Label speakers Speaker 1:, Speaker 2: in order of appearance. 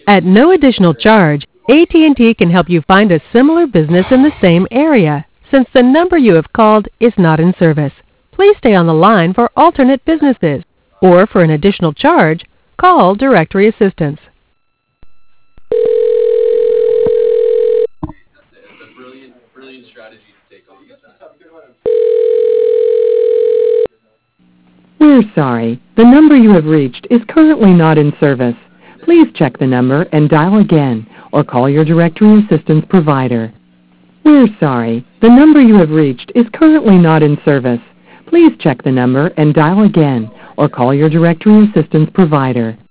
Speaker 1: At no additional charge, AT&T can help you find a similar business in the same area. Since the number you have called is not in service, please stay on the line for alternate businesses. Or for an additional charge, call Directory Assistance. We're sorry. The number you have reached is currently not in service. Please check the number and dial again or call your Directory Assistance provider. We're sorry. The number you have reached is currently not in service. Please check the number and dial again or call your Directory Assistance provider.